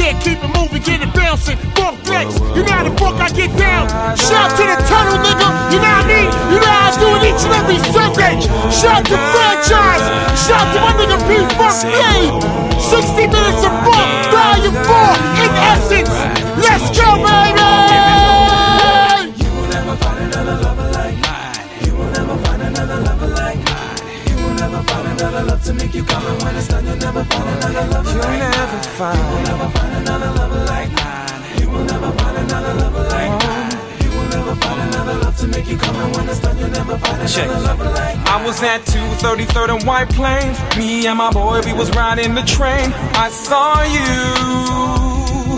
Yeah, keep it moving, get it bouncing. Funk flex, you know how the fuck I get down. Shout to the tunnel, nigga. You know what I mean? You know how I do it each and every Sunday. Shout to Franchise. Shout to my nigga P-Funk Dave. 60 minutes of funk, volume 4, in essence. Let's go, baby! You will never find another lover like mine. You will never find another lover like mine. You will never find another love to make you come, and when it's done, you'll never find another lover like mine. You will never find another lover like mine. You will never find another lover like mine. You will never find another love to make you come, and when it's done, you'll never find another lover like mine. I was at 233rd and White Plains. Me and my boy, we was riding the train. I saw you.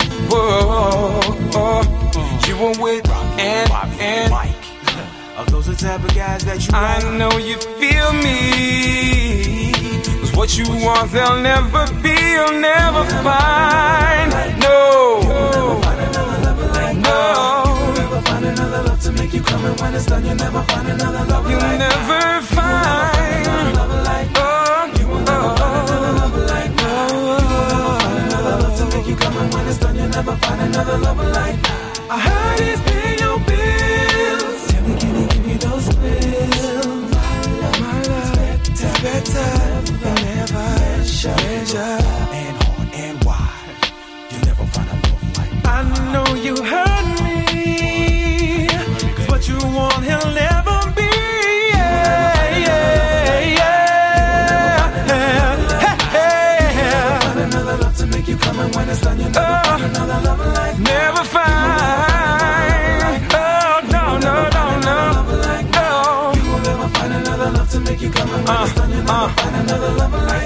Whoa, you were with and Mike. Are those the type of guys that you I know you feel me. 'Cause what you want, they'll never be, you'll never find. No, never find another lover like no. You'll never find another love to make you come, and when it's done, you'll never find another lover You'll like never find. You will never find another lover like mine. You will never find another love to make you come, and when it's done, you'll never find another lover like mine. I heard he's paying your bills. Tell me, can he give you those bills? My love is better than ever. Measure and hard and wide. You'll never find a love like mine. I know you heard me. 'Cause what you want, he'll never be. Yeah, yeah, yeah. Find another love to make you come, and when it's done, you'll never find another lover like mine. Never find. Oh, no, no, no, no. You will never find another love to make you come, and when it's done, you'll never find another lover like